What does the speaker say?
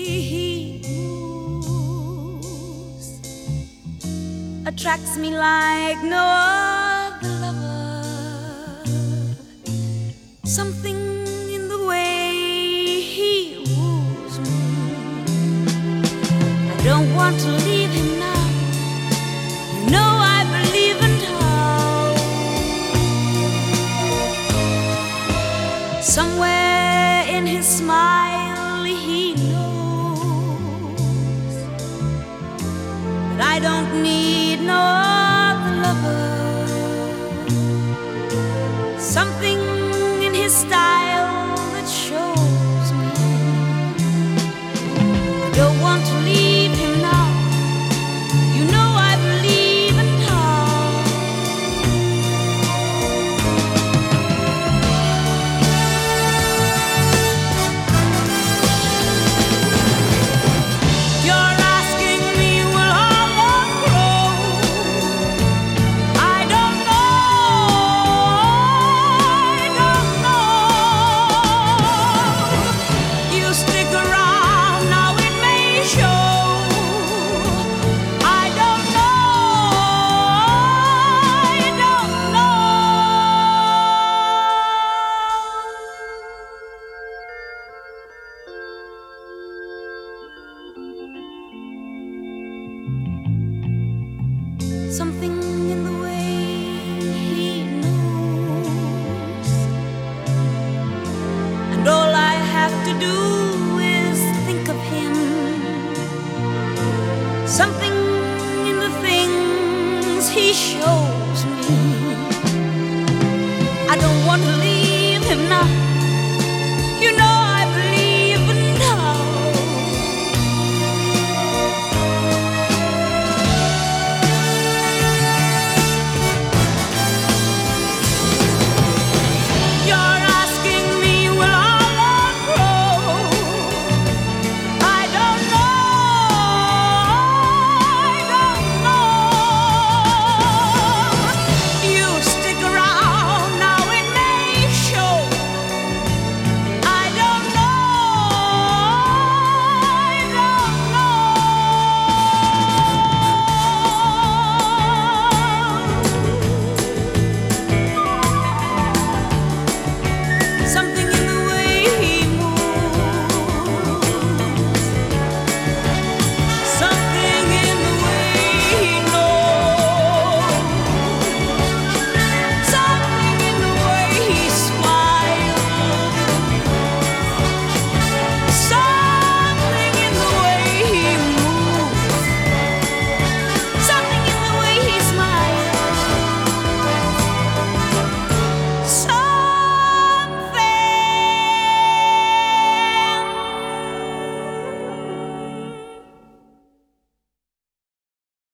he moves attracts me like no other lover. Something in the way he woos me. I don't want to leave him now. You know I believe in how somewhere in his smile he knows that I don't need no other lover. Something in his style that shows me I don't want to leave him now. You know I believe in how you're asking me will harmony grow. I don't know. You stick around now, it may show. I don't know. Something in the way he knows, and all I have to do is think of him. Something